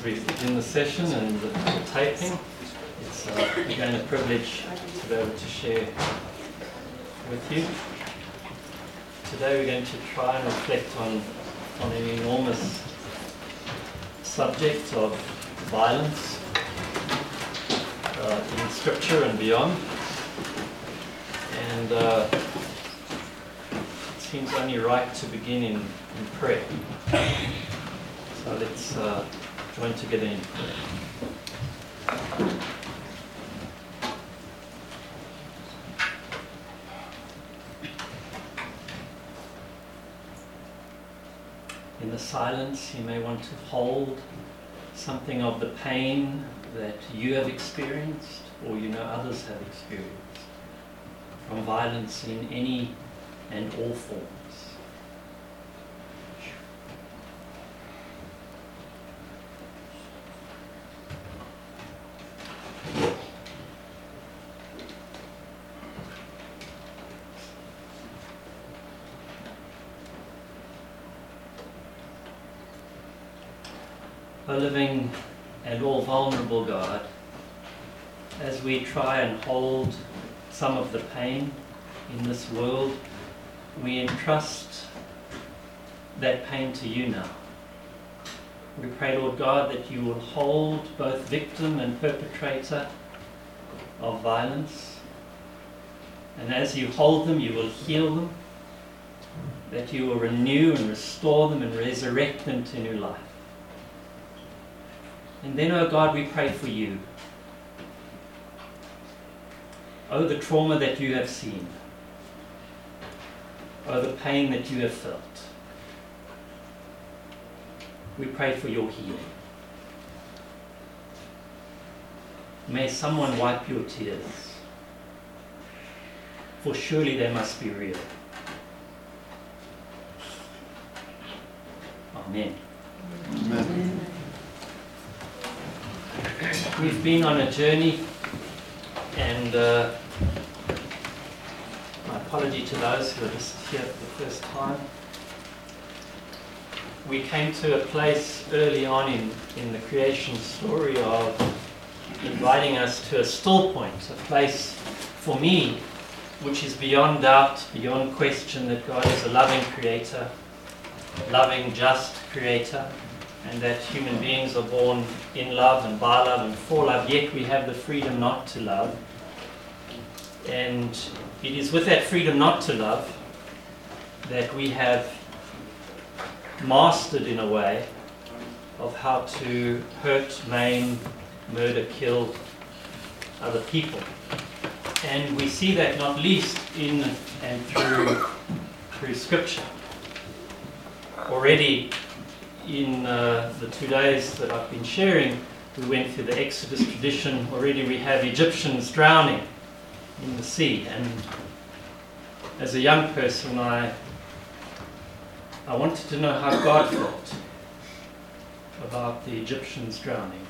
we begin the session and the taping, it's again a privilege to be able to share with you. Today we're going to try and reflect on an enormous subject of violence in Scripture and beyond. And it seems only right to begin in prayer. So let's join together in prayer. In the silence, you may want to hold something of the pain that you have experienced or you know others have experienced from violence in any and all forms. O living and all vulnerable God, as we try and hold some of the pain in this world, we entrust that pain to you now. We pray, Lord God, that you will hold both victim and perpetrator of violence, and as you hold them, you will heal them, that you will renew and restore them and resurrect them to new life. And then, oh God, we pray for you. Oh, the trauma that you have seen. Oh, the pain that you have felt. We pray for your healing. May someone wipe your tears, for surely they must be real. Amen. Amen. We've been on a journey, and my apology to those who are just here for the first time. We came to a place early on in the creation story of inviting us to a still point, a place for me which is beyond doubt, beyond question, that God is a loving creator, loving, just creator, and that human beings are born in love and by love and for love, yet we have the freedom not to love. And it is with that freedom not to love that we have mastered, in a way, of how to hurt, maim, murder, kill other people. And we see that not least in and through Scripture. Already in the 2 days that I've been sharing, we went through the Exodus tradition. Already we have Egyptians drowning in the sea. And as a young person, I wanted to know how God felt about the Egyptians drowning.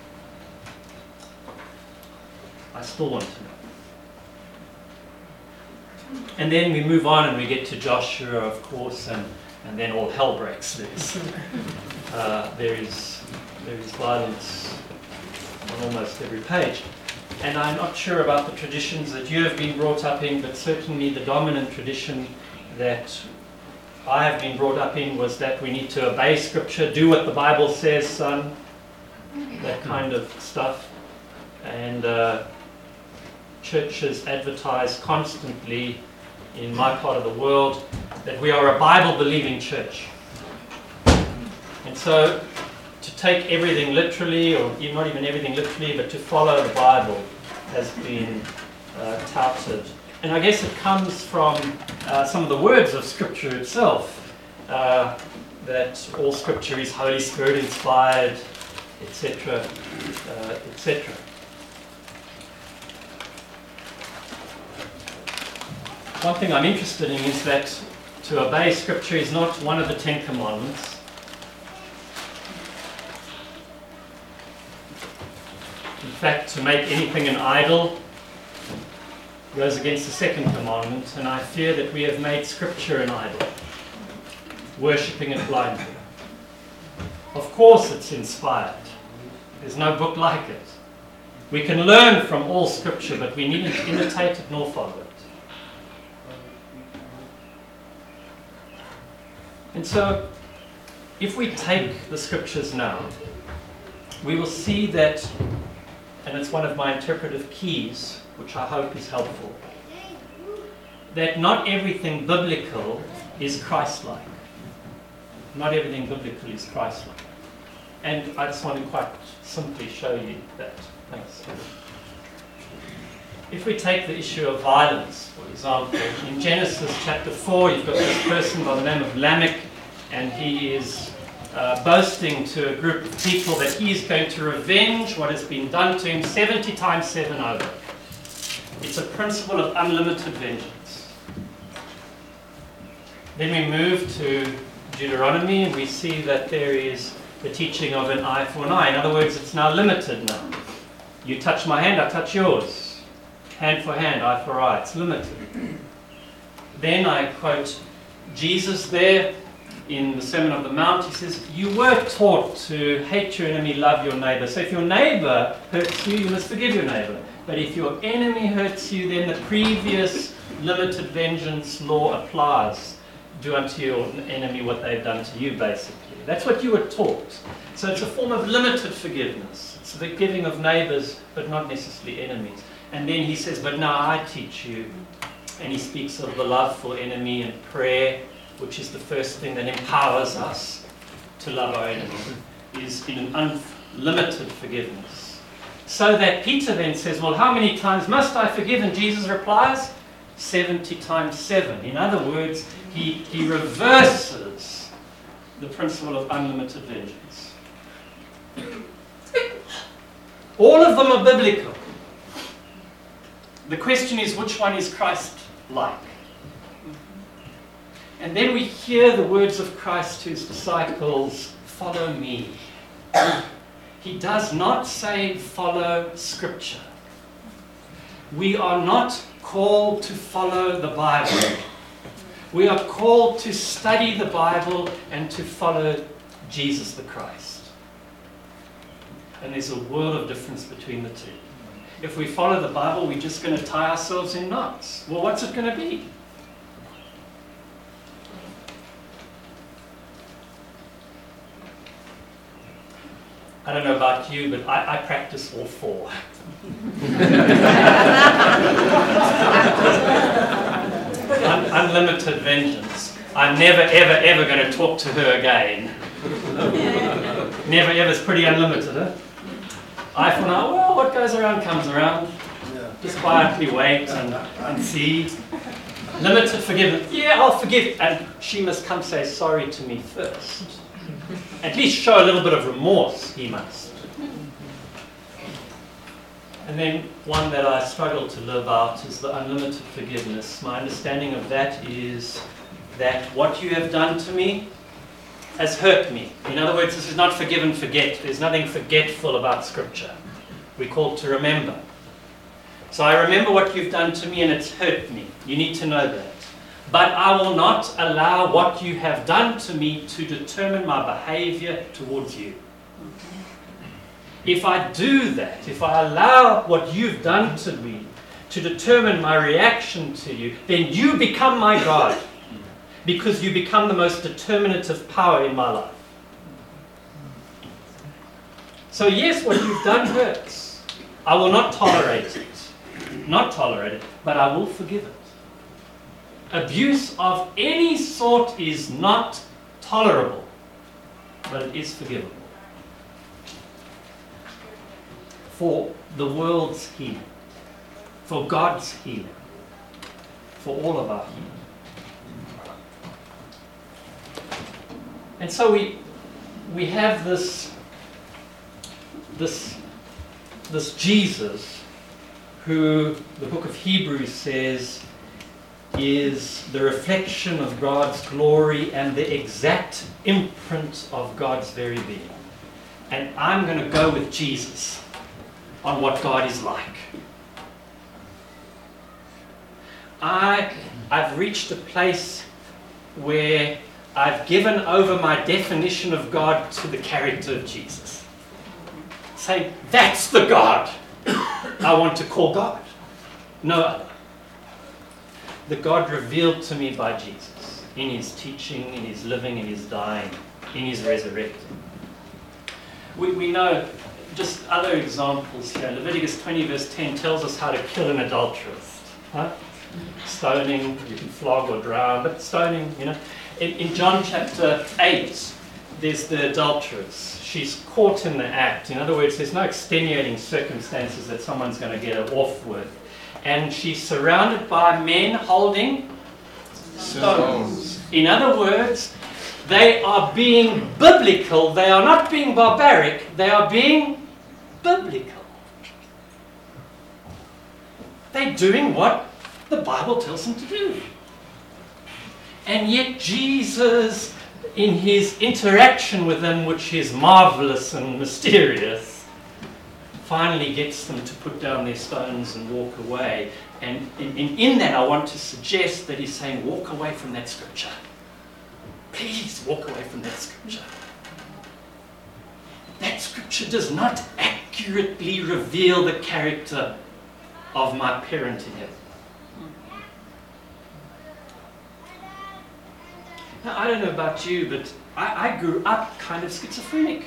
I still want to know. And then we move on and we get to Joshua, of course, and then all hell breaks loose. There is violence on almost every page. And I'm not sure about the traditions that you have been brought up in, but certainly the dominant tradition that I have been brought up in was that we need to obey Scripture, do what the Bible says, son, that kind of stuff. And churches advertise constantly in my part of the world that we are a Bible-believing church. And so to take everything literally, or not even everything literally, but to follow the Bible has been touted. And I guess it comes from some of the words of Scripture itself, that all Scripture is Holy Spirit inspired, etc., etc. One thing I'm interested in is that to obey Scripture is not one of the 10 Commandments. In fact, to make anything an idol goes against the second commandment, and I fear that we have made Scripture an idol, worshipping it blindly. Of course it's inspired. There's no book like it. We can learn from all Scripture, but we neither imitate it nor follow it. And so, if we take the Scriptures now, we will see that, and it's one of my interpretive keys, which I hope is helpful, that not everything biblical is Christ-like. Not everything biblical is Christ-like. And I just want to quite simply show you that. Thanks. If we take the issue of violence, for example, in Genesis chapter 4, you've got this person by the name of Lamech, and he is boasting to a group of people that he is going to revenge what has been done to him 70 times 7 over. It's a principle of unlimited vengeance. Then we move to Deuteronomy, and we see that there is the teaching of an eye for an eye. In other words, it's now limited now. You touch my hand, I touch yours. Hand for hand, eye for eye. It's limited. Then I quote Jesus there in the Sermon on the Mount. He says, you were taught to hate your enemy, love your neighbor. So if your neighbor hurts you, you must forgive your neighbor. But if your enemy hurts you, then the previous limited vengeance law applies. Do unto your enemy what they've done to you, basically. That's what you were taught. So it's a form of limited forgiveness. It's the forgiving of neighbors, but not necessarily enemies. And then he says, but now I teach you. And he speaks of the love for enemy and prayer, which is the first thing that empowers us to love our enemy, is in an unlimited forgiveness. So that Peter then says, well, how many times must I forgive? And Jesus replies, 70 times 7. In other words, he reverses the principle of unlimited vengeance. All of them are biblical. The question is, which one is Christ-like? And then we hear the words of Christ to his disciples, follow me. He does not say follow Scripture. We are not called to follow the Bible. We are called to study the Bible and to follow Jesus the Christ. And there's a world of difference between the two. If we follow the Bible, we're just going to tie ourselves in knots. Well, what's it going to be? I don't know about you, but I practice all four. Unlimited vengeance. I'm never, ever, ever going to talk to her again. Never, ever is pretty unlimited, huh? Eye for an eye, well, what goes around comes around. Just quietly wait and see. Limited forgiveness. Yeah, I'll forgive. And she must come say sorry to me first. At least show a little bit of remorse, he must. And then one that I struggle to live out is the unlimited forgiveness. My understanding of that is that what you have done to me has hurt me. In other words, this is not forgive and forget. There's nothing forgetful about Scripture. We're called to remember. So I remember what you've done to me and it's hurt me. You need to know that. But I will not allow what you have done to me to determine my behavior towards you. If I do that, if I allow what you've done to me to determine my reaction to you, then you become my God. Because you become the most determinative power in my life. So yes, what you've done hurts. I will not tolerate it. Not tolerate it, but I will forgive it. Abuse of any sort is not tolerable, but it is forgivable. For the world's healing, for God's healing, for all of our healing. And so we have this Jesus who the book of Hebrews says is the reflection of God's glory and the exact imprint of God's very being. And I'm going to go with Jesus on what God is like. I've reached a place where I've given over my definition of God to the character of Jesus. saying, that's the God I want to call God. No other. The God revealed to me by Jesus, in his teaching, in his living, in his dying, in his resurrecting. We know just other examples here. Leviticus 20 verse 10 tells us how to kill an adulteress. Huh? Stoning, you can flog or drown, but stoning, you know. In John chapter 8, there's the adulteress. She's caught in the act. In other words, there's no extenuating circumstances that someone's going to get her off with. And she's surrounded by men holding stones. In other words, they are being biblical. They are not being barbaric. They are being biblical. They're doing what the Bible tells them to do. And yet Jesus, in his interaction with them, which is marvelous and mysterious, finally gets them to put down their stones and walk away. And in that, I want to suggest that he's saying, walk away from that scripture. Please walk away from that scripture. That scripture does not accurately reveal the character of my parent in heaven. Now, I don't know about you, but I grew up kind of schizophrenic.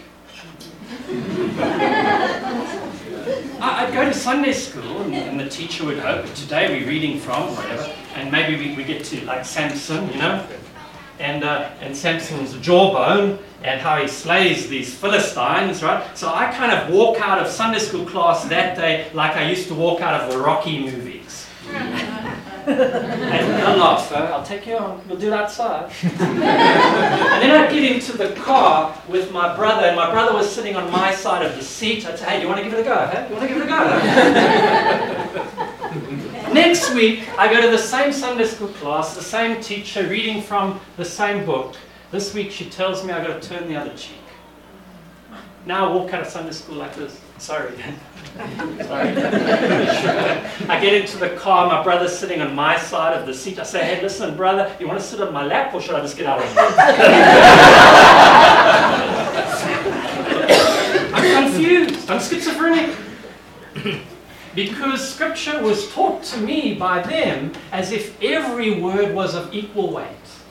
I'd go to Sunday school and the teacher would hope, today we're reading from whatever, and maybe we get to like Samson, you know, and Samson's jawbone and how he slays these Philistines, right? So I kind of walk out of Sunday school class that day like I used to walk out of the Rocky movies. And don't laugh, though. I'll take you on. We'll do it outside. And then I'd get into the car with my brother, and my brother was sitting on my side of the seat. I'd say, hey, do you want to give it a go? Huh? You want to give it a go? Next week, I go to the same Sunday school class, the same teacher, reading from the same book. This week, she tells me I've got to turn the other cheek. Now I walk out of Sunday school like this. Sorry. Sorry. I get into the car, my brother's sitting on my side of the seat. I say, hey, listen, brother, you want to sit on my lap or should I just get out of here? I'm confused. I'm schizophrenic. Because scripture was taught to me by them as if every word was of equal weight.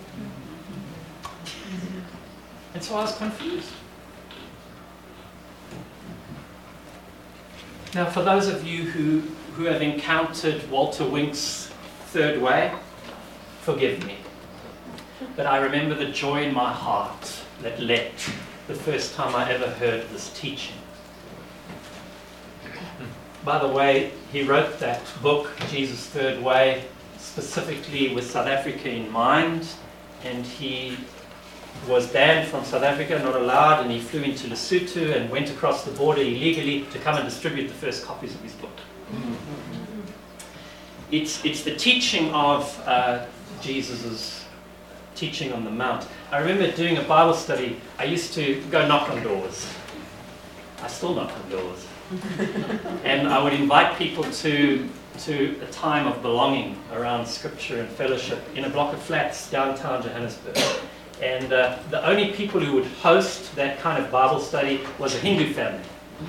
And so I was confused. Now, for those of you who have encountered Walter Wink's Third Way, forgive me. But I remember the joy in my heart that leapt the first time I ever heard this teaching. By the way, he wrote that book, Jesus' Third Way, specifically with South Africa in mind, and he was banned from South Africa, not allowed, and he flew into Lesotho and went across the border illegally to come and distribute the first copies of his book. It's the teaching of Jesus' teaching on the Mount. I remember doing a Bible study. I used to go knock on doors. I still knock on doors. And I would invite people to a time of belonging around Scripture and fellowship in a block of flats downtown Johannesburg. And the only people who would host that kind of Bible study was a Hindu family.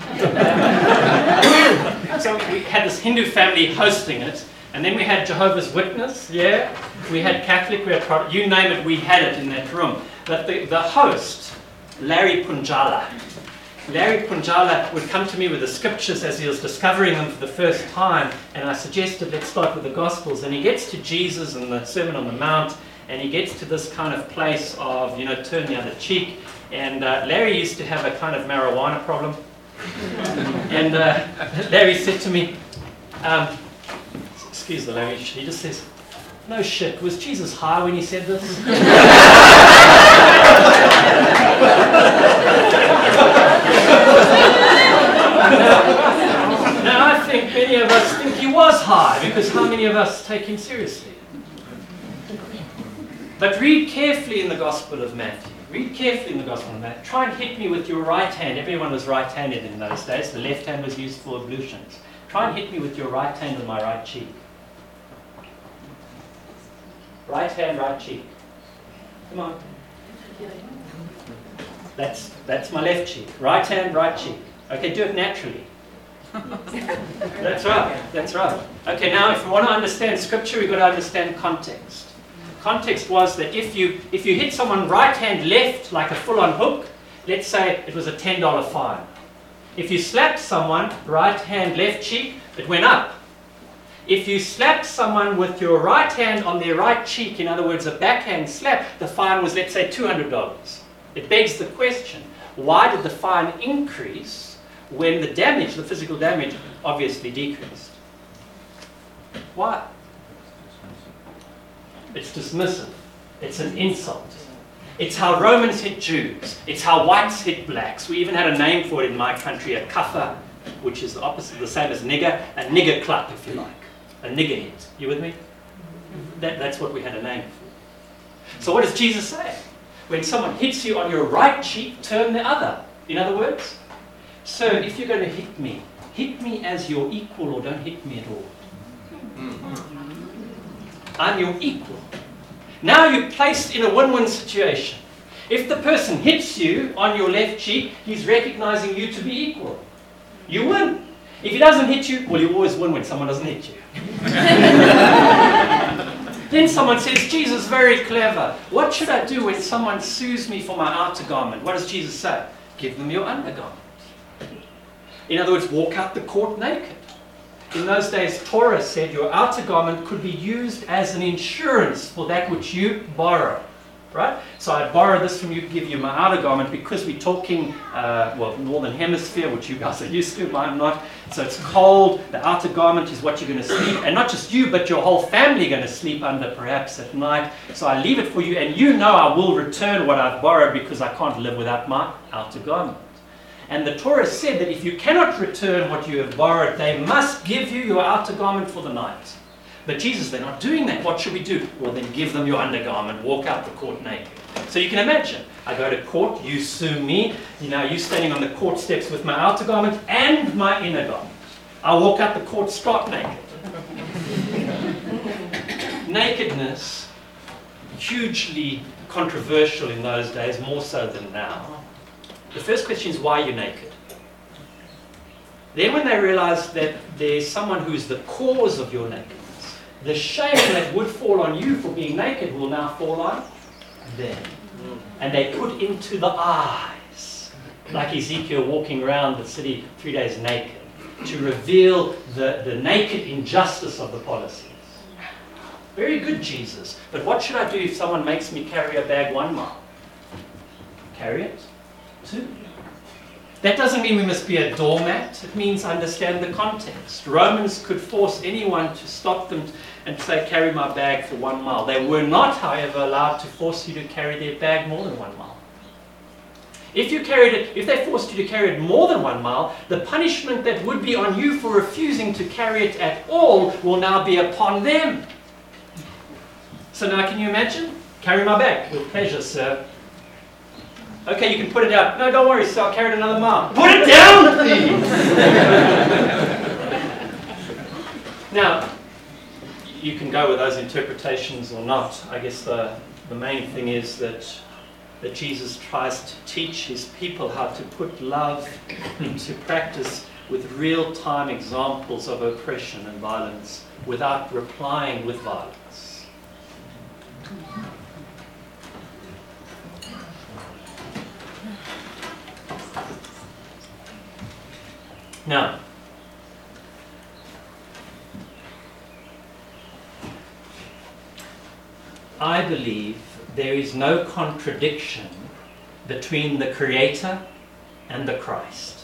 So we had this Hindu family hosting it, and then we had Jehovah's Witness, yeah, we had Catholic, we had Protestant, you name it, we had it in that room. But the host, Larry Punjala would come to me with the scriptures as he was discovering them for the first time, and I suggested, let's start with the Gospels. And he gets to Jesus and the Sermon on the Mount, and he gets to this kind of place of, you know, turn the other cheek. And Larry used to have a kind of marijuana problem. And Larry said to me, excuse the language, he just says, no shit, was Jesus high when he said this? Now I think many of us think he was high, because how many of us take him seriously? But read carefully in the Gospel of Matthew. Read carefully in the Gospel of Matthew. Try and hit me with your right hand. Everyone was right-handed in those days. The left hand was used for ablutions. Try and hit me with your right hand on my right cheek. Right hand, right cheek. Come on. That's my left cheek. Right hand, right cheek. Okay, do it naturally. That's right, that's right. Okay, now if we want to understand Scripture, we've got to understand context. Context was that if you hit someone right hand left like a full-on hook, let's say it was a $10 fine. If you slapped someone right hand left cheek, it went up. If you slapped someone with your right hand on their right cheek, in other words a backhand slap, the fine was, let's say, $200. It begs the question, why did the fine increase when the damage, the physical damage, obviously decreased? Why? It's dismissive. It's an insult. It's how Romans hit Jews. It's how whites hit blacks. We even had a name for it in my country, a kaffa, which is the opposite, the same as nigger, a nigger clap, if you like. A nigger hit. You with me? That's what we had a name for. So what does Jesus say? When someone hits you on your right cheek, turn the other. In other words, so if you're going to hit me as your equal or don't hit me at all. I'm your equal. Now you're placed in a win-win situation. If the person hits you on your left cheek, he's recognizing you to be equal. You win. If he doesn't hit you, well, you always win when someone doesn't hit you. Then someone says, Jesus, very clever. What should I do when someone sues me for my outer garment? What does Jesus say? Give them your undergarment. In other words, walk out the court naked. In those days, Torah said your outer garment could be used as an insurance for that which you borrow. Right? So I borrow this from you, give you my outer garment, because we're talking, Northern Hemisphere, which you guys are used to, I'm not. So it's cold, the outer garment is what you're going to sleep, and not just you, but your whole family are going to sleep under perhaps at night. So I leave it for you, and you know I will return what I've borrowed because I can't live without my outer garment. And the Torah said that if you cannot return what you have borrowed, they must give you your outer garment for the night. But Jesus, they're not doing that. What should we do? Well, then give them your undergarment. Walk out the court naked. So you can imagine, I go to court, you sue me. You standing on the court steps with my outer garment and my inner garment. I walk out the court stark naked. Nakedness, hugely controversial in those days, more so than now. The first question is, why are you naked? Then when they realize that there's someone who is the cause of your nakedness, the shame that would fall on you for being naked will now fall on them. And they put into the eyes, like Ezekiel walking around the city 3 days naked, to reveal the naked injustice of the policies. Very good, Jesus. But what should I do if someone makes me carry a bag 1 mile? Carry it 2. That doesn't mean we must be a doormat. It means understand the context. Romans could force anyone to stop them and say, carry my bag for 1 mile. They were not, however, allowed to force you to carry their bag more than 1 mile. If they forced you to carry it more than 1 mile, the punishment that would be on you for refusing to carry it at all will now be upon them. So now can you imagine? Carry my bag. With pleasure, sir. Okay, you can put it down. No, don't worry, sir, I'll carry it another mile. Put it down, please! Now, you can go with those interpretations or not. I guess the main thing is that Jesus tries to teach his people how to put love into practice with real-time examples of oppression and violence without replying with violence. Now, I believe there is no contradiction between the Creator and the Christ.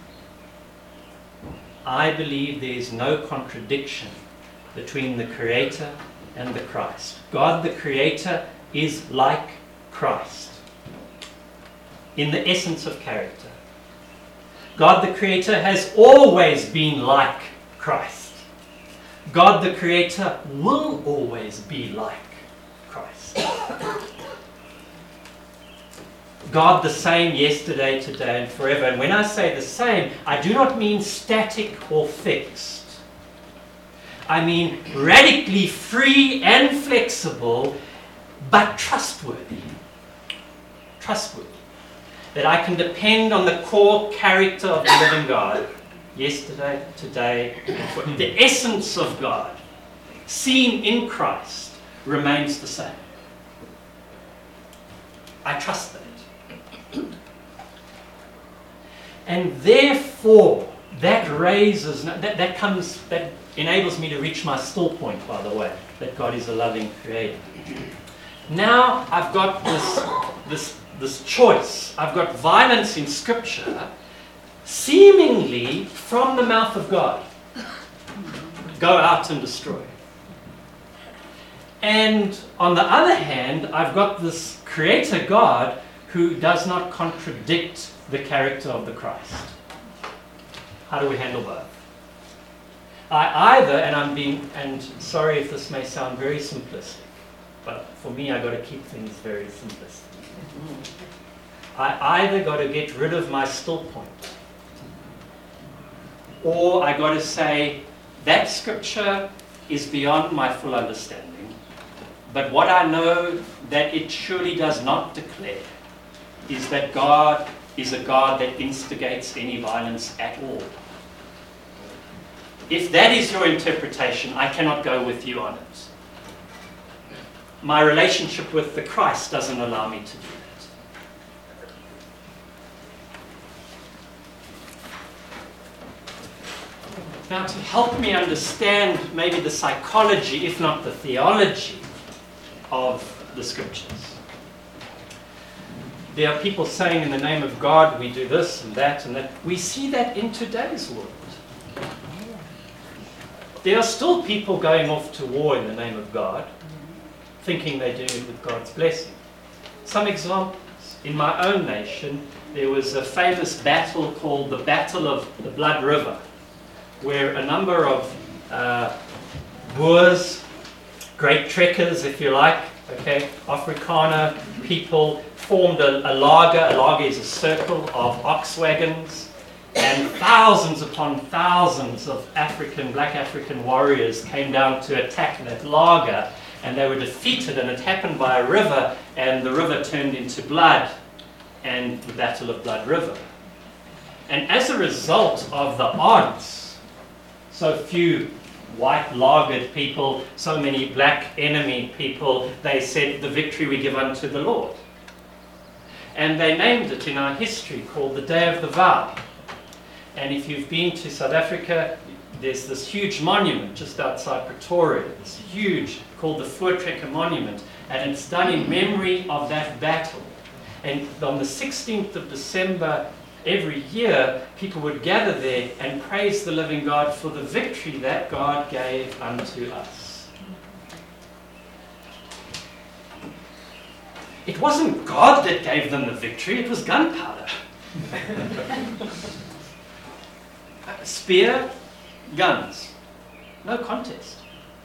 I believe there is no contradiction between the Creator and the Christ. God the Creator is like Christ in the essence of character. God the Creator has always been like Christ. God the Creator will always be like Christ. God the same yesterday, today, and forever. And when I say the same, I do not mean static or fixed. I mean radically free and flexible, but trustworthy. Trustworthy. that I can depend on the core character of the living God, yesterday, today, and forever. The essence of God, seen in Christ, remains the same. I trust that. And therefore, that enables me to reach my still point, by the way, that God is a loving creator. Now I've got this choice. I've got violence in Scripture, seemingly from the mouth of God. Go out and destroy. And on the other hand, I've got this creator God who does not contradict the character of the Christ. How do we handle both? And sorry if this may sound very simplistic, but for me I got to keep things very simplistic. I either got to get rid of my still point, or I got to say that Scripture is beyond my full understanding, but what I know that it surely does not declare is that God is a God that instigates any violence at all. If that is your interpretation, I cannot go with you on it. My relationship with the Christ doesn't allow me to do that. Now, to help me understand maybe the psychology, if not the theology, of the Scriptures. There are people saying in the name of God we do this and that and that. We see that in today's world. There are still people going off to war in the name of God, thinking they're doing it with God's blessing. Some examples. In my own nation, there was a famous battle called the Battle of the Blood River, where a number of Boers, great trekkers, if you like, okay, Afrikaner people formed a lager. A lager is a circle of ox wagons, and thousands upon thousands of black African warriors came down to attack that lager, and they were defeated, and it happened by a river, and the river turned into blood, and the Battle of Blood River. And as a result of the odds, so few white lagered people, so many black enemy people, they said, the victory we give unto the Lord. And they named it in our history called the Day of the Vow. And if you've been to South Africa, there's this huge monument just outside Pretoria. It's huge, called the Voortrekker Monument, and it's done in memory of that battle. And on the 16th of December every year, people would gather there and praise the living God for the victory that God gave unto us. It wasn't God that gave them the victory, it was gunpowder. Spear, guns. No contest.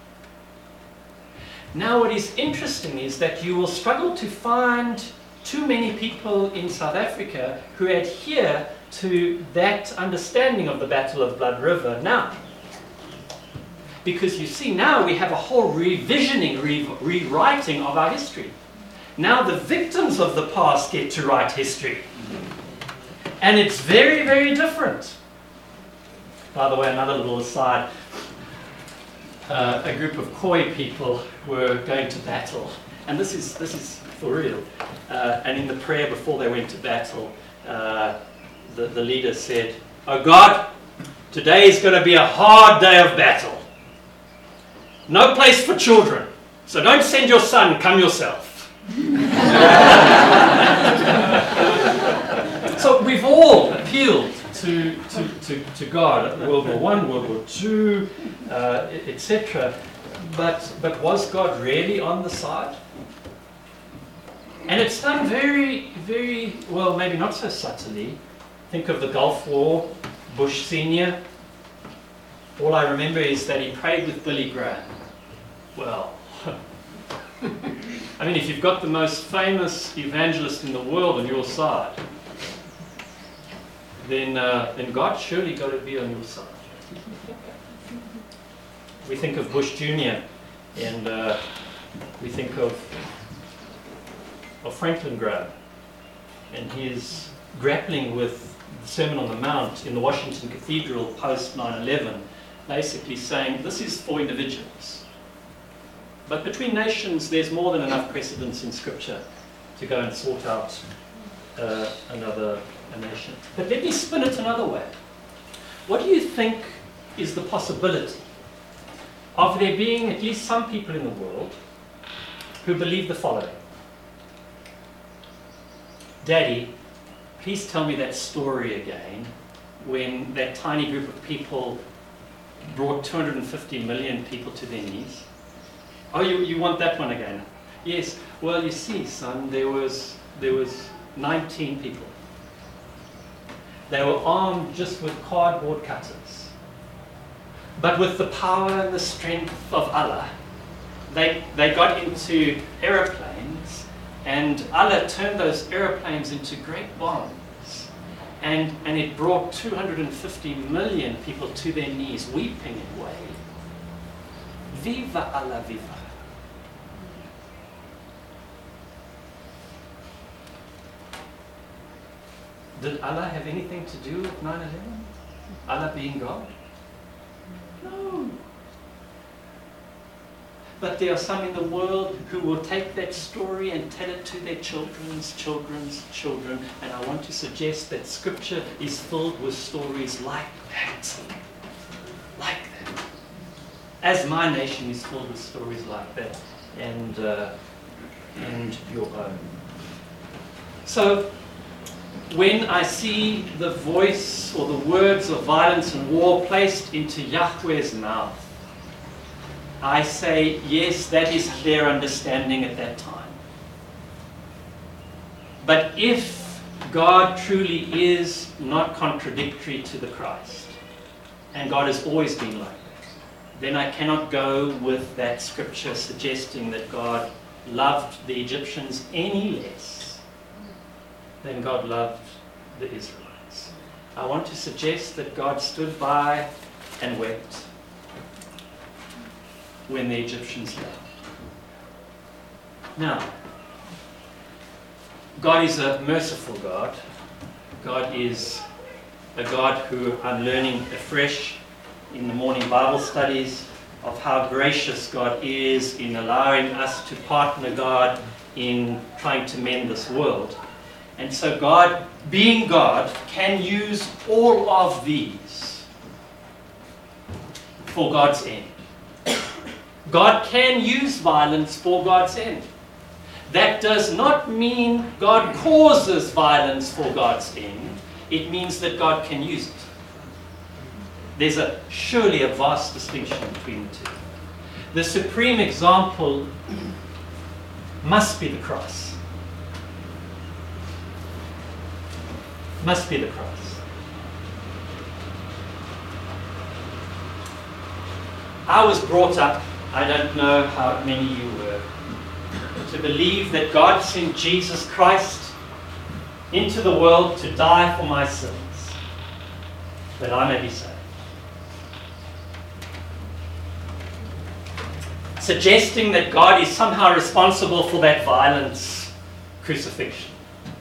Now what is interesting is that you will struggle to find too many people in South Africa who adhere to that understanding of the Battle of Blood River now. Because you see, now we have a whole revisioning, rewriting of our history. Now the victims of the past get to write history. And it's very, very different. By the way, another little aside, a group of Khoi people were going to battle. And this is for real. And in the prayer before they went to battle, the leader said, "Oh God, today is going to be a hard day of battle. No place for children, so don't send your son, come yourself." So we've all appealed to God, World War I, World War II, etc. But was God really on the side? And it's done very, very, well, maybe not so subtly. Think of the Gulf War, Bush Sr. All I remember is that he prayed with Billy Graham. Well, I mean, if you've got the most famous evangelist in the world on your side, then God surely got to be on your side. We think of Bush Jr. and we think of Franklin Graham and his grappling with the Sermon on the Mount in the Washington Cathedral post 9/11, basically saying this is for individuals. But between nations, there's more than enough precedence in Scripture to go and sort out another nation. But let me spin it another way. What do you think is the possibility of there being at least some people in the world who believe the following? Daddy, please tell me that story again when that tiny group of people brought 250 million people to their knees. Oh, you want that one again? Yes. Well, you see, son, there was 19 people. They were armed just with cardboard cutters. But with the power and the strength of Allah, they got into aeroplanes, and Allah turned those aeroplanes into great bombs. And it brought 250 million people to their knees, weeping and wailing. Viva Allah, viva. Did Allah have anything to do with 9/11? Allah being God? No. But there are some in the world who will take that story and tell it to their children's children's children. And I want to suggest that Scripture is filled with stories like that. Like that. As my nation is filled with stories like that. And your own. So, when I see the voice or the words of violence and war placed into Yahweh's mouth, I say, yes, that is clear understanding at that time. But if God truly is not contradictory to the Christ, and God has always been like that, then I cannot go with that scripture suggesting that God loved the Egyptians any less than God loved the Israelites. I want to suggest that God stood by and wept when the Egyptians left. Now, God is a merciful God. God is a God who I'm learning afresh in the morning Bible studies of how gracious God is in allowing us to partner God in trying to mend this world. And so God, being God, can use all of these for God's end. God can use violence for God's end. That does not mean God causes violence for God's end. It means that God can use it. There's surely a vast distinction between the two. The supreme example must be the cross. Must be the cross. I was brought up, I don't know how many you were, to believe that God sent Jesus Christ into the world to die for my sins, that I may be saved. Suggesting that God is somehow responsible for that violence, crucifixion.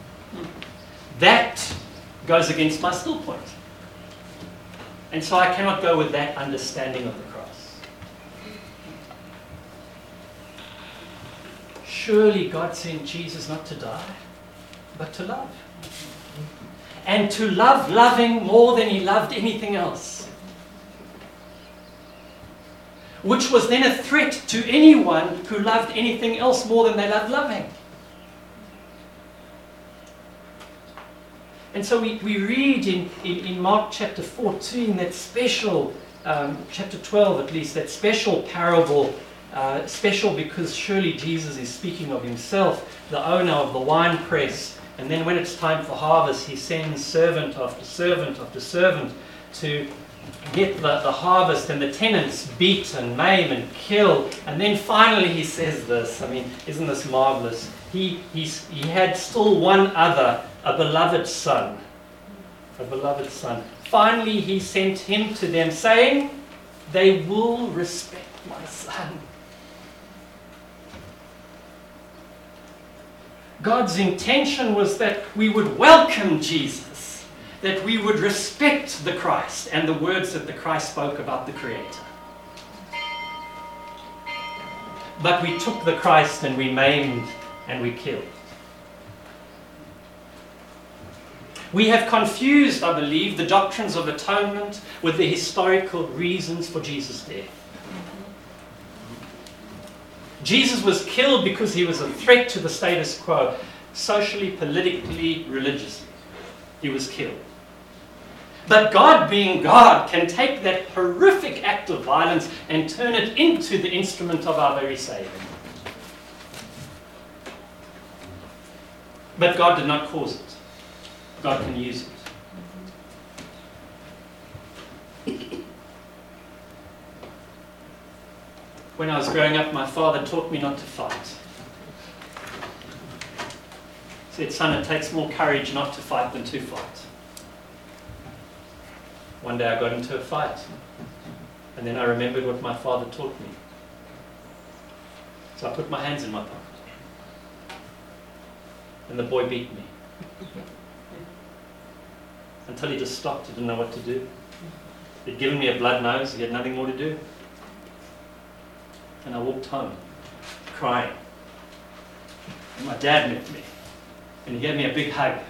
That goes against my still point. And so I cannot go with that understanding of the cross. Surely God sent Jesus not to die, but to love. And to love loving more than he loved anything else. Which was then a threat to anyone who loved anything else more than they loved loving. And so we read in Mark chapter 14, that special, chapter 12 at least, that special parable, special because surely Jesus is speaking of himself, the owner of the winepress, and then when it's time for harvest, he sends servant after servant after servant to get the harvest, and the tenants beat and maim and kill, and then finally he says this. I mean, isn't this marvelous? He had still one other, a beloved son. A beloved son. Finally he sent him to them, saying, they will respect my son. God's intention was that we would welcome Jesus, that we would respect the Christ and the words that the Christ spoke about the Creator. But we took the Christ and we maimed and we killed. We have confused, I believe, the doctrines of atonement with the historical reasons for Jesus' death. Jesus was killed because he was a threat to the status quo, socially, politically, religiously. He was killed. But God, being God, can take that horrific act of violence and turn it into the instrument of our very saving. But God did not cause it. God can use it. When I was growing up, my father taught me not to fight. He said, son, it takes more courage not to fight than to fight. One day I got into a fight, and then I remembered what my father taught me. So I put my hands in my pocket, and the boy beat me. Until he just stopped, he didn't know what to do. He'd given me a blood nose, he had nothing more to do. And I walked home, crying. And my dad met me, and he gave me a big hug.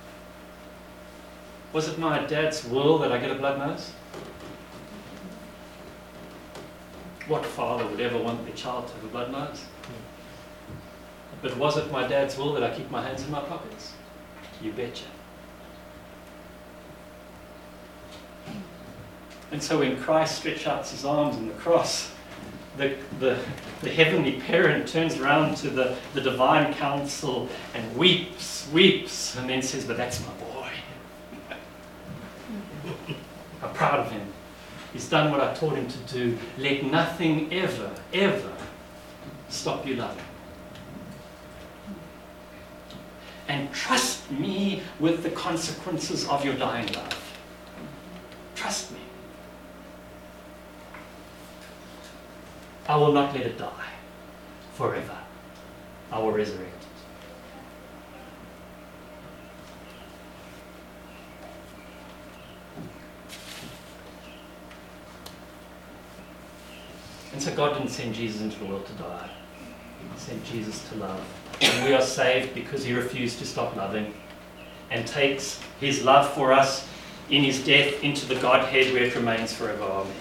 Was it my dad's will that I get a blood nose? What father would ever want their child to have a blood nose? But was it my dad's will that I keep my hands in my pockets? You betcha. And so when Christ stretched out his arms on the cross, the heavenly parent turns around to the divine council and weeps, and then says, but that's my boy. I'm proud of him. He's done what I taught him to do. Let nothing ever, ever stop you loving. And trust me with the consequences of your dying love. Trust me. I will not let it die forever. I will resurrect it. And so God didn't send Jesus into the world to die. He sent Jesus to love. And we are saved because he refused to stop loving and takes his love for us in his death into the Godhead where it remains forever. Amen.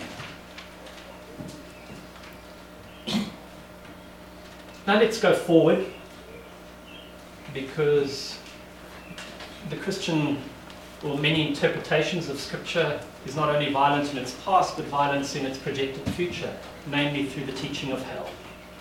Now let's go forward, because the Christian, or many interpretations of Scripture, is not only violence in its past, but violence in its projected future, namely through the teaching of hell.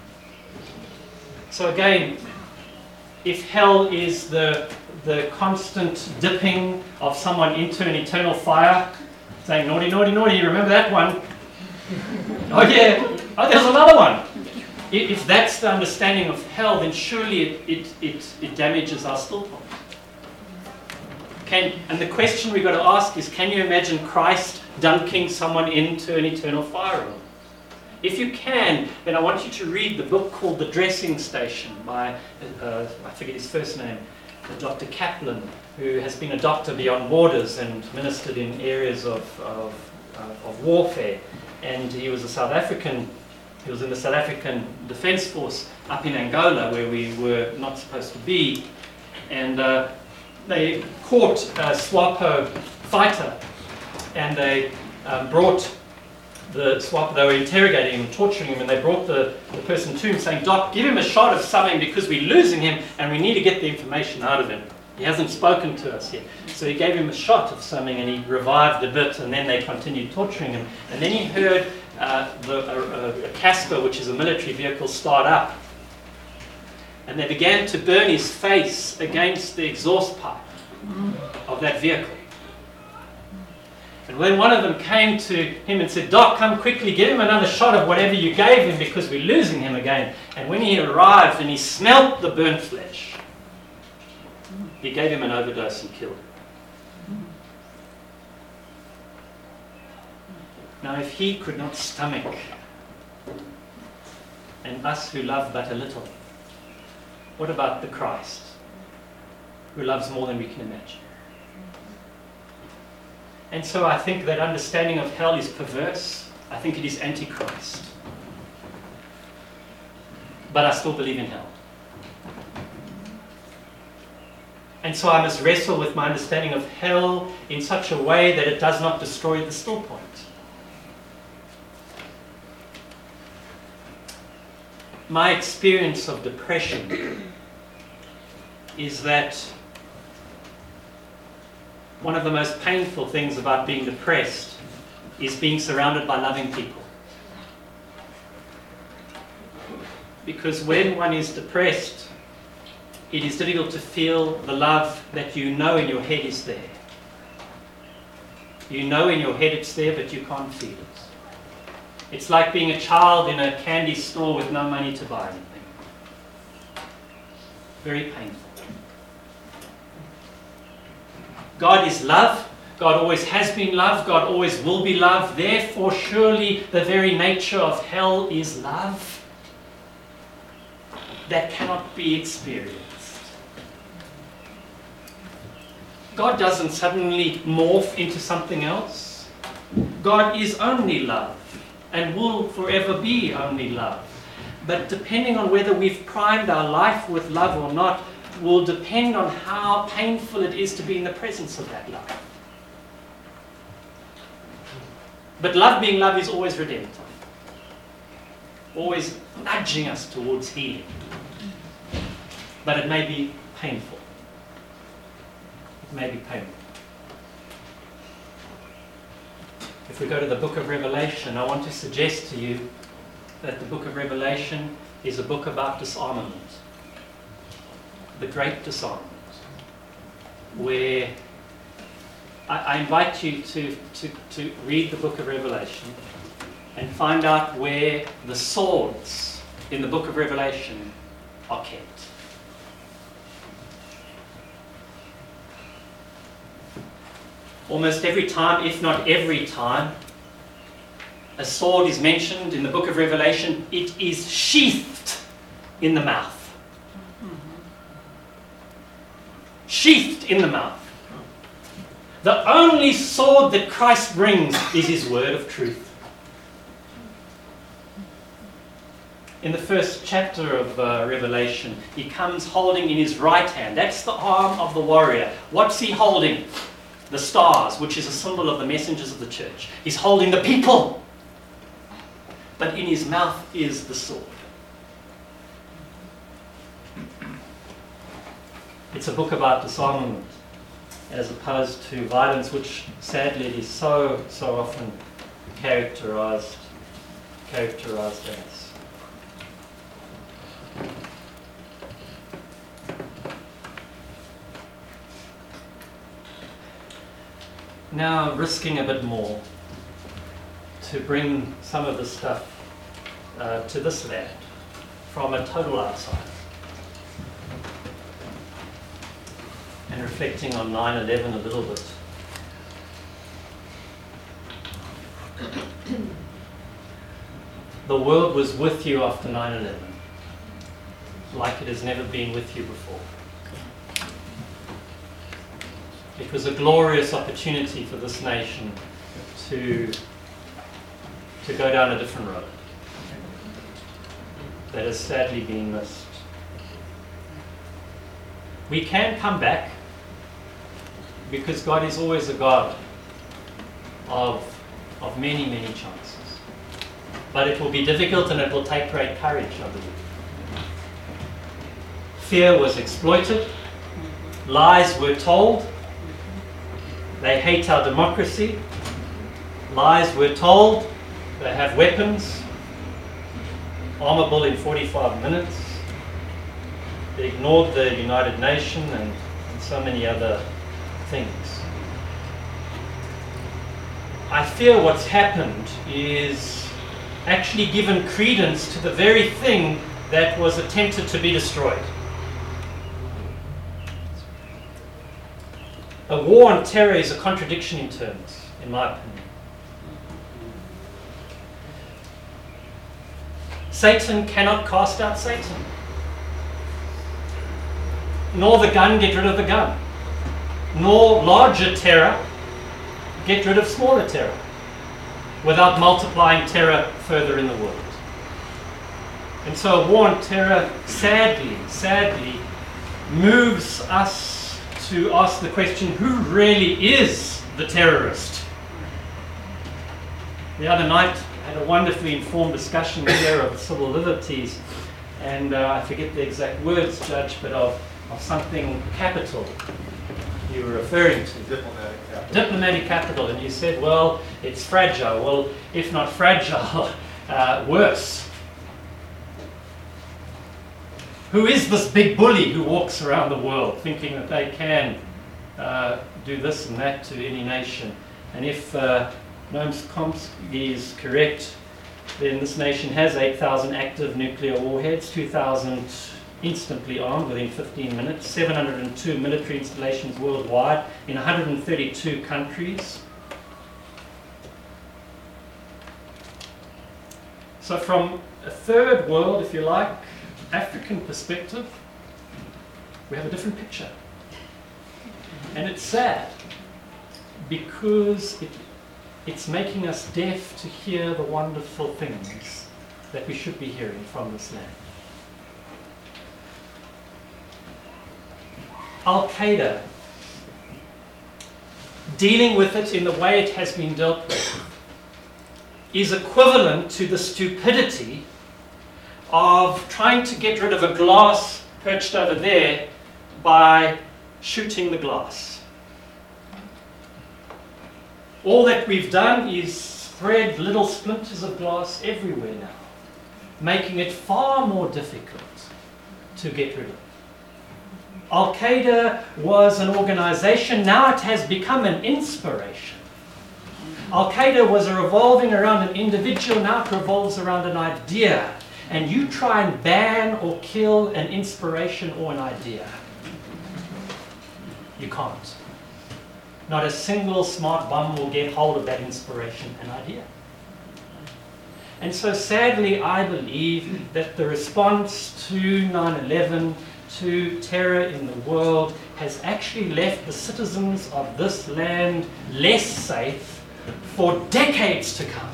So again, if hell is the constant dipping of someone into an eternal fire, saying, naughty, naughty, naughty, remember that one? Oh yeah, oh there's another one. If that's the understanding of hell, then surely it damages our still point. And the question we've got to ask is, can you imagine Christ dunking someone into an eternal fire room? If you can, then I want you to read the book called The Dressing Station by, I forget his first name, Dr. Kaplan, who has been a doctor beyond borders and ministered in areas of warfare. And he was He was in the South African Defence Force up in Angola, where we were not supposed to be. And they caught a SWAPO fighter, and they brought the SWAPO, they were interrogating him, torturing him, and they brought the person to him saying, Doc, give him a shot of something because we're losing him and we need to get the information out of him. He hasn't spoken to us yet. So he gave him a shot of something and he revived a bit, and then they continued torturing him. And then he heard a Casper, which is a military vehicle, start up. And they began to burn his face against the exhaust pipe of that vehicle. And when one of them came to him and said, Doc, come quickly, give him another shot of whatever you gave him because we're losing him again. And when he arrived and he smelt the burnt flesh, he gave him an overdose and killed him. Now, if he could not stomach, and us who love but a little, what about the Christ who loves more than we can imagine. And so I think that understanding of hell is perverse. I think it is antichrist. But I still believe in hell. And so I must wrestle with my understanding of hell in such a way that it does not destroy the still point. My experience of depression is that one of the most painful things about being depressed is being surrounded by loving people. Because when one is depressed, it is difficult to feel the love that you know in your head is there. You know in your head it's there, but you can't feel it. It's like being a child in a candy store with no money to buy anything. Very painful. God is love. God always has been love. God always will be love. Therefore, surely the very nature of hell is love that cannot be experienced. God doesn't suddenly morph into something else. God is only love and will forever be only love. But depending on whether we've primed our life with love or not will depend on how painful it is to be in the presence of that love. But love being love is always redemptive. Always nudging us towards healing. But it may be painful. It may be painful. If we go to the book of Revelation, I want to suggest to you that the book of Revelation is a book about disarmament. The great disarmament. Where I invite you to read the book of Revelation and find out where the swords in the book of Revelation are kept. Almost every time, if not every time, a sword is mentioned in the book of Revelation, it is sheathed in the mouth. Sheathed in the mouth. The only sword that Christ brings is his word of truth. In the first chapter of Revelation, he comes holding in his right hand. That's the arm of the warrior. What's he holding? The stars, which is a symbol of the messengers of the church. He's holding the people. But in his mouth is the sword. It's a book about disarmament as opposed to violence, which sadly is so often characterized as. Now, risking a bit more to bring some of the stuff to this land from a total outsider. And reflecting on 9/11 a little bit. The world was with you after 9/11, like it has never been with you before. It was a glorious opportunity for this nation to go down a different road that has sadly been missed. We can come back because God is always a God of many, many chances. But it will be difficult and it will take great courage, I believe. Fear was exploited. Lies were told. They hate our democracy. Lies were told. They have weapons. Armable in 45 minutes. They ignored the United Nations and so many other things. I fear what's happened is actually given credence to the very thing that was attempted to be destroyed. A war on terror is a contradiction in terms, in my opinion. Satan cannot cast out Satan. nor the gun get rid of the gun, nor larger terror get rid of smaller terror without multiplying terror further in the world. And so a war on terror sadly moves us to ask the question, who really is the terrorist? The other night I had a wonderfully informed discussion here of civil liberties, and I forget the exact words, Judge, but of something capital you were referring to. Diplomatic capital. Diplomatic capital, and you said, well, it's fragile. Well, if not fragile, worse. Who is this big bully who walks around the world thinking that they can do this and that to any nation? And if Noam Chomsky is correct, then this nation has 8,000 active nuclear warheads, 2,000 instantly armed within 15 minutes, 702 military installations worldwide in 132 countries. So from a third world, if you like, African perspective, we have a different picture. And it's sad because it's making us deaf to hear the wonderful things that we should be hearing from this land. Al-Qaeda, dealing with it in the way it has been dealt with, is equivalent to the stupidity of trying to get rid of a glass perched over there by shooting the glass. All that we've done is spread little splinters of glass everywhere now, making it far more difficult to get rid of. Al-Qaeda was an organization, now it has become an inspiration. Al-Qaeda was revolving around an individual, now it revolves around an idea. And you try and ban or kill an inspiration or an idea. You can't. Not a single smart bum will get hold of that inspiration and idea. And so sadly, I believe that the response to 9/11, to terror in the world, has actually left the citizens of this land less safe for decades to come.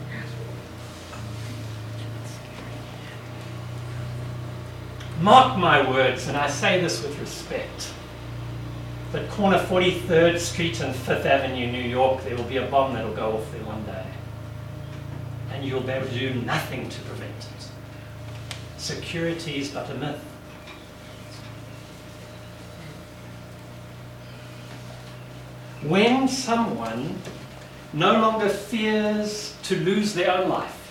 Mark my words, and I say this with respect, but corner 43rd Street and 5th Avenue, New York, there will be a bomb that will go off there one day. And you'll be able to do nothing to prevent it. Security is but a myth. When someone no longer fears to lose their own life,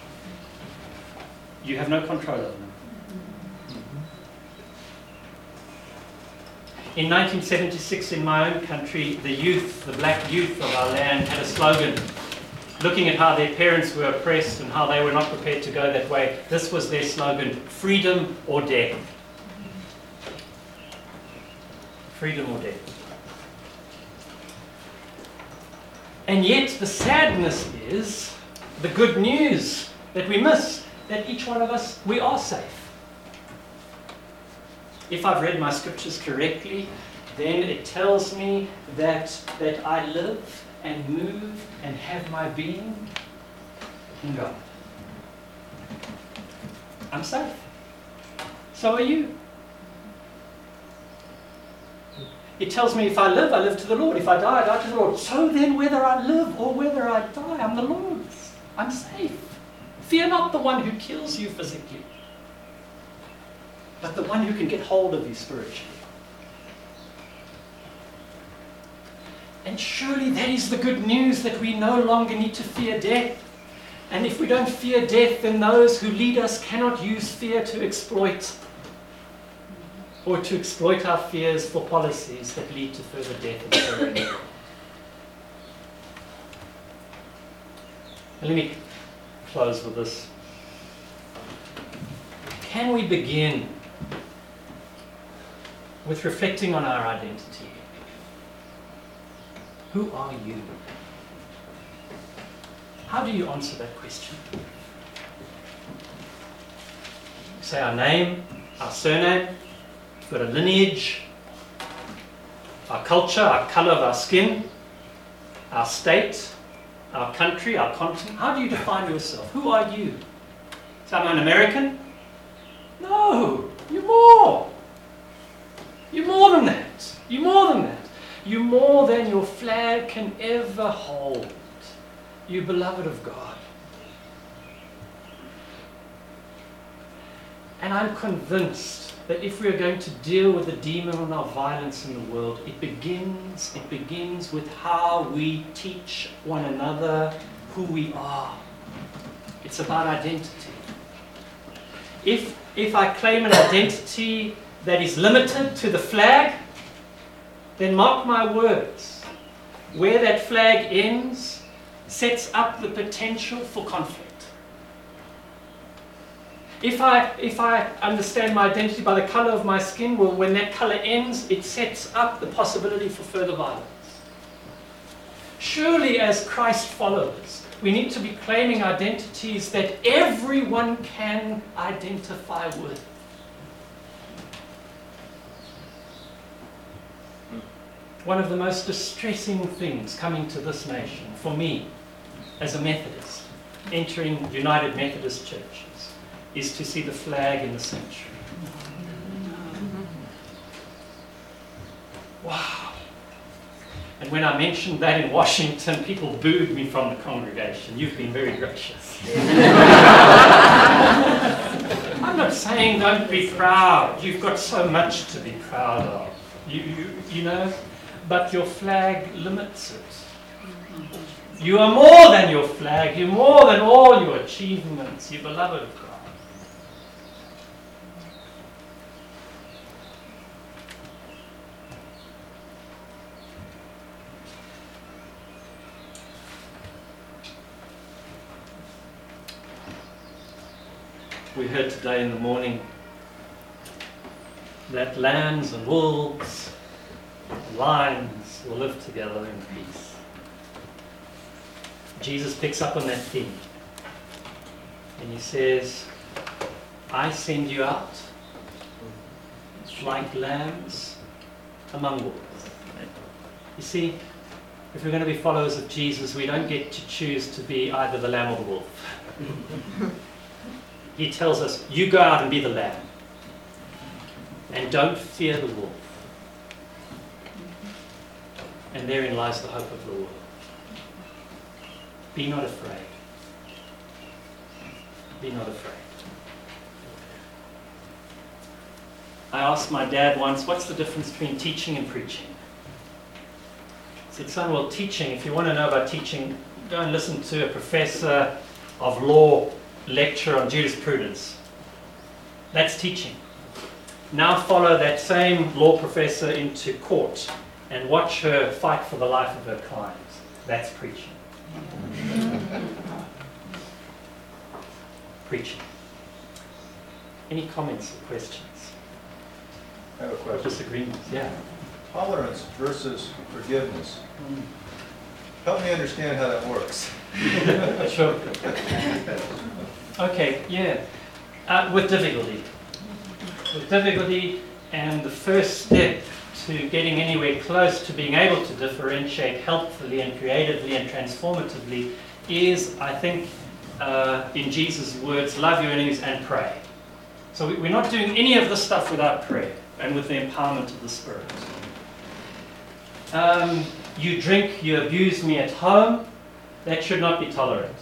you have no control over them. In 1976, in my own country, the youth, the black youth of our land, had a slogan, looking at how their parents were oppressed and how they were not prepared to go that way. This was their slogan: freedom or death. Freedom or death. And yet the sadness is, the good news that we miss, that each one of us, we are safe. If I've read my scriptures correctly, then it tells me that I live and move and have my being in God. I'm safe. So are you. It tells me if I live to the Lord. If I die to the Lord. So then whether I live or whether I die, I'm the Lord's. I'm safe. Fear not the one who kills you physically, but the one who can get hold of you spiritually. And surely that is the good news, that we no longer need to fear death. And if we don't fear death, then those who lead us cannot use fear to exploit, or to exploit our fears for policies that lead to further death and suffering. And let me close with this. Can we begin with reflecting on our identity? Who are you? How do you answer that question? Say our name, our surname, got a lineage, our culture, our colour of our skin, our state, our country, our continent. How do you define yourself? Who are you? So I'm an American? No, you're more. You're more than that. You're more than that. You're more than your flag can ever hold. You're beloved of God. And I'm convinced that if we're going to deal with the demon and our violence in the world, it begins with how we teach one another who we are. It's about identity. If I claim an identity that is limited to the flag, then mark my words, where that flag ends sets up the potential for conflict. If I understand my identity by the colour of my skin, well, when that colour ends, it sets up the possibility for further violence. Surely, as Christ followers, we need to be claiming identities that everyone can identify with. One of the most distressing things coming to this nation, for me, as a Methodist, entering United Methodist churches, is to see the flag in the sanctuary. Wow. And when I mentioned that in Washington, people booed me from the congregation. You've been very gracious. I'm not saying don't be proud. You've got so much to be proud of. You know, but your flag limits it. You are more than your flag. You're more than all your achievements. You're beloved of God. We heard today in the morning that lambs and wolves, and lions will live together in peace. Jesus picks up on that theme and he says, I send you out like lambs among wolves. You see, if we're going to be followers of Jesus, we don't get to choose to be either the lamb or the wolf. He tells us, you go out and be the lamb. And don't fear the wolf. And therein lies the hope of the world. Be not afraid. Be not afraid. I asked my dad once, what's the difference between teaching and preaching? He said, son, well, teaching, if you want to know about teaching, go and listen to a professor of law lecture on jurisprudence. That's teaching. Now follow that same law professor into court and watch her fight for the life of her client. That's preaching. Preaching. Any comments or questions? I have a Or question. disagreements? Yeah. Tolerance versus forgiveness. Help me understand how that works. Sure. Okay, yeah. With difficulty. With difficulty, and the first step to getting anywhere close to being able to differentiate helpfully and creatively and transformatively is, I think, in Jesus' words, love your enemies and pray. So we're not doing any of this stuff without prayer and with the empowerment of the Spirit. You drink, you abuse me at home, that should not be tolerated.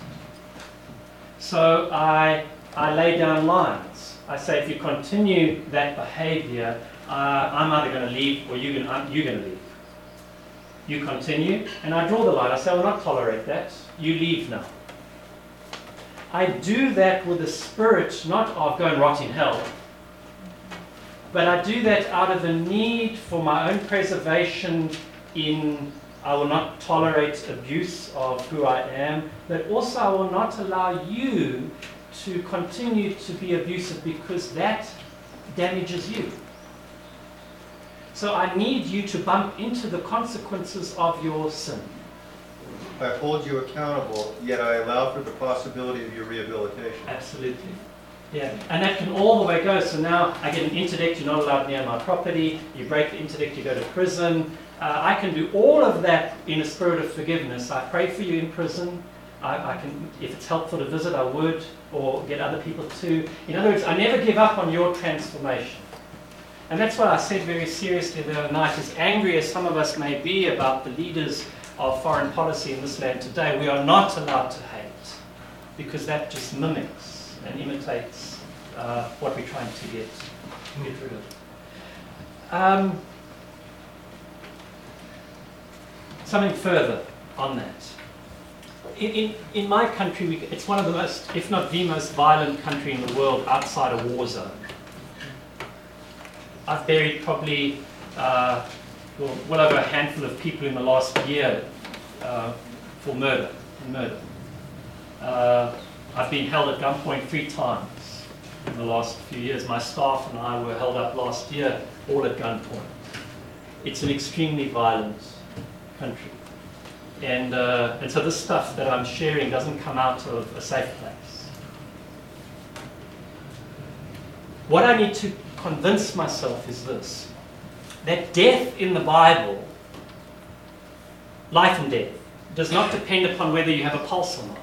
So I lay down lines. I say, if you continue that behavior, I'm either going to leave or you're going to leave. You continue, and I draw the line. I say, I will not tolerate that. You leave now. I do that with the spirit, not of go and rot in hell, but I do that out of a need for my own preservation in I will not tolerate abuse of who I am, but also I will not allow you to continue to be abusive because that damages you. So I need you to bump into the consequences of your sin. I hold you accountable, yet I allow for the possibility of your rehabilitation. Absolutely. Yeah, and that can all the way go. So now I get an interdict, you're not allowed near my property. You break the interdict, you go to prison. I can do all of that in a spirit of forgiveness. I pray for you in prison. I can, if it's helpful to visit, I would, or get other people to. In other words, I never give up on your transformation. And that's what I said very seriously the other night. As angry as some of us may be about the leaders of foreign policy in this land today, we are not allowed to hate, because that just mimics and imitates what we're trying to get rid of. Something further on that. In my country, it's one of the most, if not the most violent country in the world outside a war zone. I've buried probably well over a handful of people in the last year for murder. I've been held at gunpoint 3 times in the last few years. My staff and I were held up last year, all at gunpoint. It's an extremely violent country. And so this stuff that I'm sharing doesn't come out of a safe place. What I need to convince myself is this, that death in the Bible, life and death, does not depend upon whether you have a pulse or not.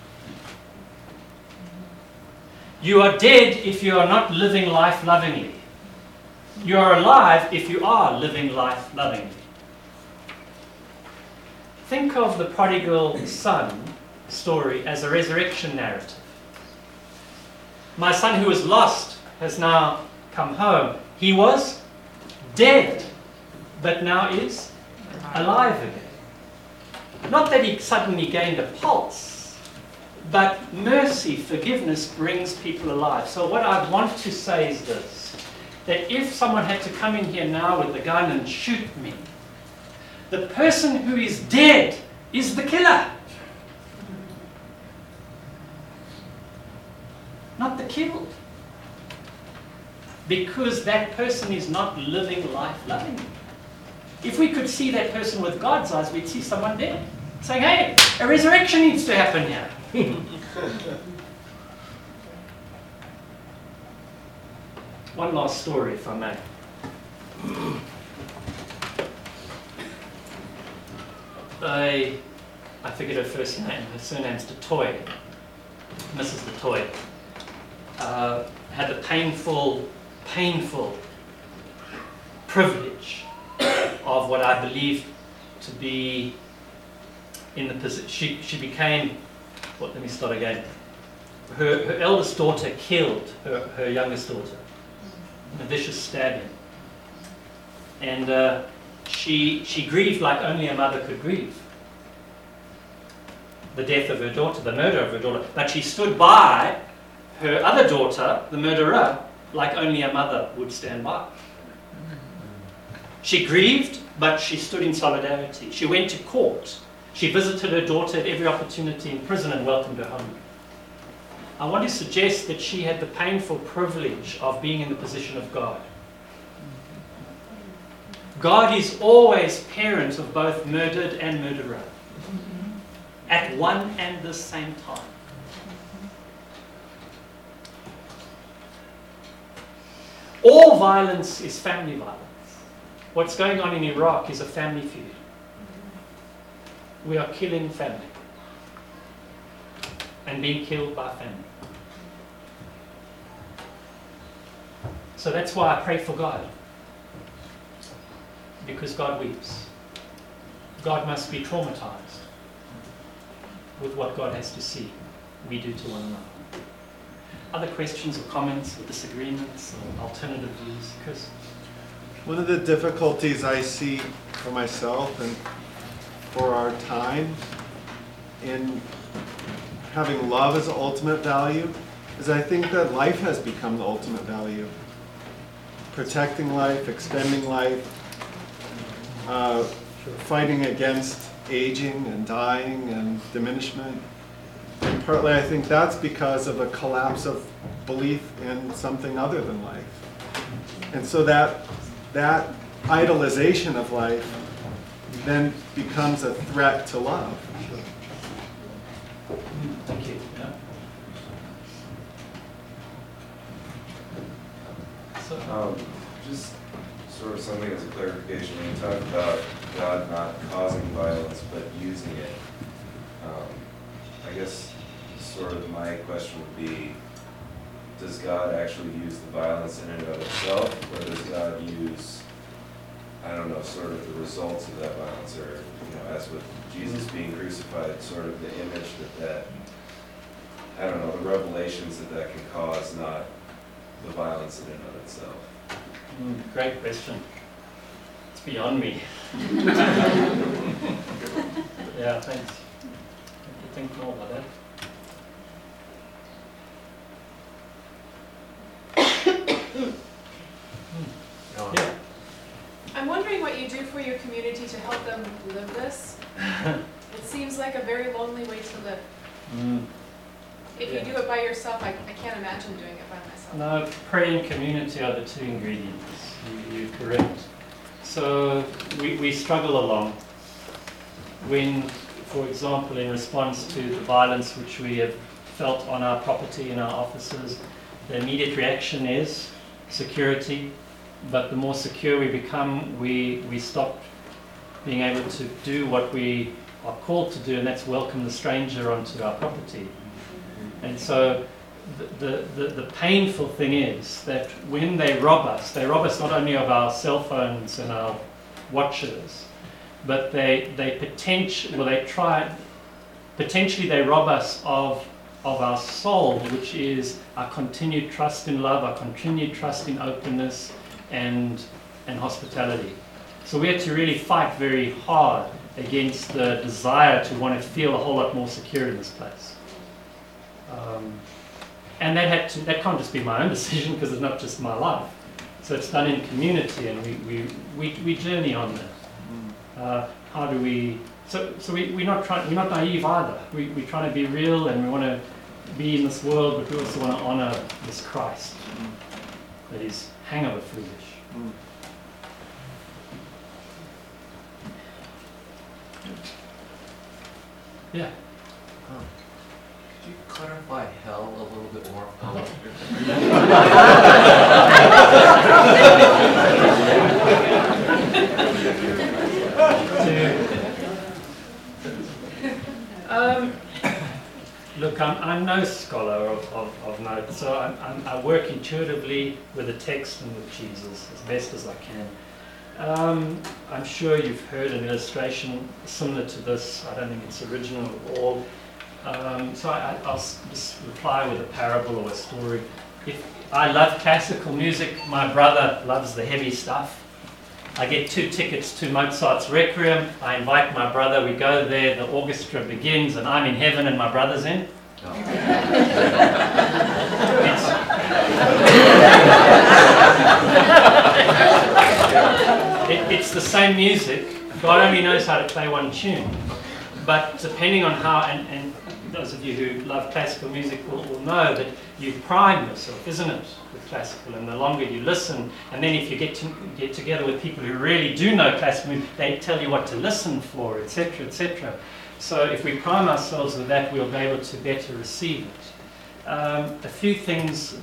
You are dead if you are not living life lovingly. You are alive if you are living life lovingly. Think of the prodigal son story as a resurrection narrative. My son who was lost has now come home. He was dead, but now is alive again. Not that he suddenly gained a pulse, but mercy, forgiveness brings people alive. So what I want to say is this, that if someone had to come in here now with a gun and shoot me, the person who is dead is the killer, not the killed. Because that person is not living life lovingly. If we could see that person with God's eyes, we'd see someone dead, saying, hey, a resurrection needs to happen here. One last story, if I may. I forget her first name, her surname's DeToy, Mrs. DeToy, had the painful privilege of what I believe to be in the position. She became, well, let me start again. Her eldest daughter killed her youngest daughter in a vicious stabbing. And she grieved like only a mother could grieve. The death of her daughter, the murder of her daughter. But she stood by her other daughter, the murderer, like only a mother would stand by. She grieved, but she stood in solidarity. She went to court. She visited her daughter at every opportunity in prison and welcomed her home. I want to suggest that she had the painful privilege of being in the position of God. God is always parent of both murdered and murderer at one and the same time. All violence is family violence. What's going on in Iraq is a family feud. We are killing family and being killed by family. So that's why I pray for God. Because God weeps. God must be traumatized with what God has to see we do to one another. Other questions or comments or disagreements or alternative views? Chris? One of the difficulties I see for myself and for our time in having love as ultimate value is I think that life has become the ultimate value. Protecting life, extending life, fighting against aging and dying and diminishment. And partly I think that's because of a collapse of belief in something other than life. And so that idolization of life then becomes a threat to love. Thank you. Just sort of something as a clarification. When you talk about God not causing violence but using it, I guess sort of my question would be, does God actually use the violence in and of itself, or does God use, I don't know, sort of the results of that violence, or, as with Jesus being crucified, sort of the image that I don't know, the revelations that can cause, not the violence in and of itself? Great question. It's beyond me. Yeah, thanks. Have to think more about that. Yeah. I'm wondering what you do for your community to help them live this. It seems like a very lonely way to live. If you do it by yourself, I can't imagine doing it by myself. No, prayer and community are the two ingredients. You're correct. So we struggle along. When, for example, in response to the violence which we have felt on our property, in our offices, the immediate reaction is security. But the more secure we become, we stop being able to do what we are called to do, and that's welcome the stranger onto our property. And so the painful thing is that when they rob us not only of our cell phones and our watches, but they potentially rob us of our soul, which is our continued trust in love, our continued trust in openness and hospitality. So we had to really fight very hard against the desire to want to feel a whole lot more secure in this place. And that can't just be my own decision, because it's not just my life. So it's done in community, and we journey on that. How do we? So we're not naive either. We're trying to be real, and we want to be in this world, but we also want to honor this Christ that is hangover foolish. Yeah. Could you clarify hell a little bit more? Look, I'm no scholar of note, so I work intuitively with the text and with Jesus as best as I can. I'm sure you've heard an illustration similar to this. I don't think it's original at all. So I'll just reply with a parable or a story. If I love classical music, my brother loves the heavy stuff. I get 2 tickets to Mozart's Requiem. I invite my brother, we go there, the orchestra begins, and I'm in heaven and my brother's in. It's the same music. God only knows how to play one tune. But depending on how, and those of you who love classical music will know that you prime yourself, isn't it, with classical? And the longer you listen, and then if you get together with people who really do know classical music, they tell you what to listen for, etc., etc. So if we prime ourselves with that, we'll be able to better receive it. A few things.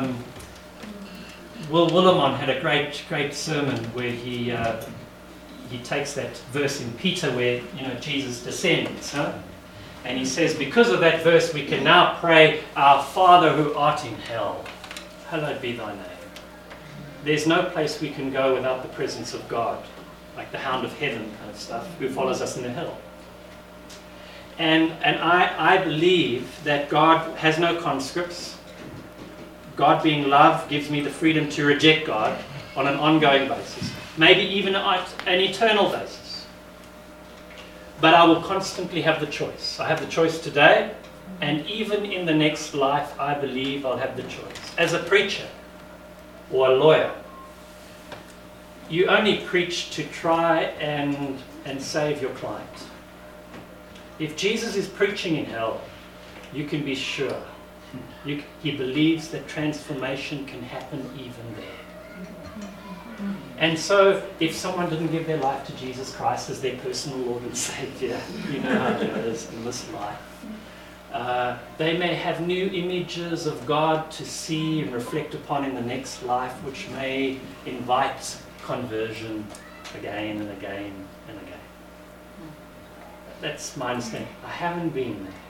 Will Willimon had a great sermon where he takes that verse in Peter where Jesus descends, and he says, because of that verse we can now pray, our Father who art in hell, hallowed be thy name. There's no place we can go without the presence of God, like the hound of heaven kind of stuff, who follows us in the hell. And I believe that God has no conscripts. God being love gives me the freedom to reject God on an ongoing basis, maybe even an eternal basis. But I will constantly have the choice. I have the choice today, and even in the next life, I believe I'll have the choice. As a preacher or a lawyer, you only preach to try and save your client. If Jesus is preaching in hell, you can be sure he believes that transformation can happen even there. And so, if someone didn't give their life to Jesus Christ as their personal Lord and Savior, you know how it is in this life. They may have new images of God to see and reflect upon in the next life, which may invite conversion again and again and again. That's my understanding. I haven't been there.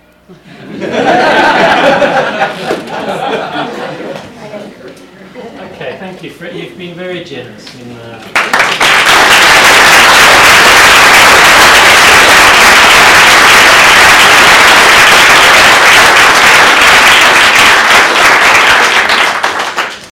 Okay, thank you. You've been very generous in